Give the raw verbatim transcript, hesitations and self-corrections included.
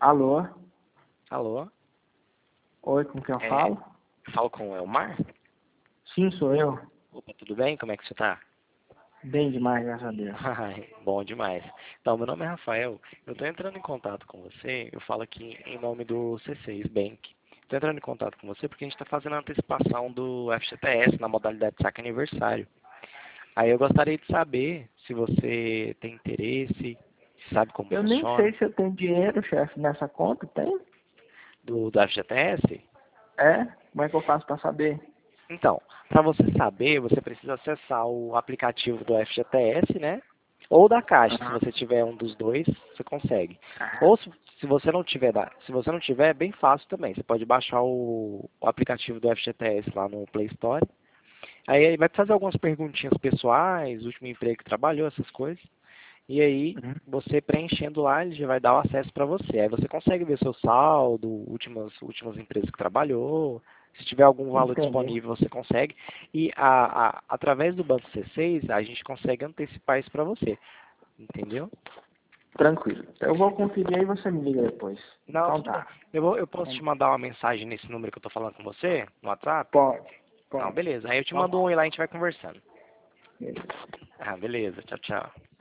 Alô? Alô? Oi, com quem eu É, falo? falo com o Elmar? Sim, sou eu. Opa, tudo bem? Como é que você tá? Bem demais, graças a Deus. Ai, bom demais. Então, meu nome é Rafael. Eu tô entrando em contato com você. Eu falo aqui em nome do C seis Bank. Tô entrando em contato com você porque a gente tá fazendo a antecipação do F G T S na modalidade saque aniversário. Aí eu gostaria de saber se você tem interesse, sabe como Eu nem funciona sei se eu tenho dinheiro, chefe, nessa conta, tem? do, do F G T S. É? Como é que eu faço pra saber? Então, para você saber, você precisa acessar o aplicativo do F G T S, né? Ou da Caixa, se Aham. você tiver um dos dois, você consegue. Ah, Ou se, se você não tiver, da- se você não tiver, é bem fácil também. Você pode baixar o, o aplicativo do F G T S lá no Play Store. Aí ele vai fazer algumas perguntinhas pessoais, último emprego que trabalhou, essas coisas. E aí, uhum. você preenchendo lá, ele já vai dar o acesso para você. Aí você consegue ver seu saldo, últimas, últimas empresas que trabalhou. Se tiver algum valor Entendi. disponível, você consegue. E a, a- através do Banco C seis, a gente consegue antecipar isso para você. Entendeu? Tranquilo. Eu vou Eu- conferir aí e você me liga depois. não, Então tudo bem. tá. Eu, vou, eu posso Então, te mandar uma mensagem nesse número que eu tô falando com você, no WhatsApp? pode, Não, pode. beleza. Aí eu te Então mando um tá. oi lá e a gente vai conversando. Beleza. Ah, beleza. Tchau, tchau.